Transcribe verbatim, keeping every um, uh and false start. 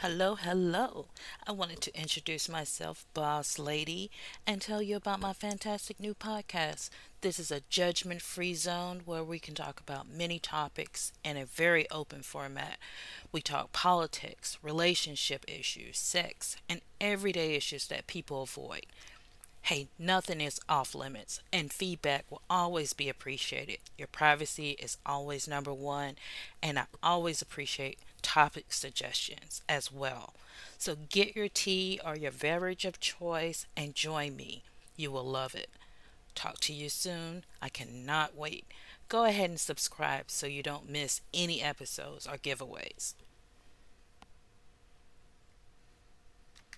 Hello, hello. I wanted to introduce myself, Boss Lady, and tell you about my fantastic new podcast. This is a judgment free zone where we can talk about many topics in a very open format. We talk politics, relationship issues, sex, and everyday issues that people avoid. Hey, nothing is off limits, and feedback will always be appreciated. Your privacy is always number one, and I always appreciate topic suggestions as well. So get your tea or your beverage of choice and join me. You will love it. Talk to you soon. I cannot wait. Go ahead and subscribe so you don't miss any episodes or giveaways.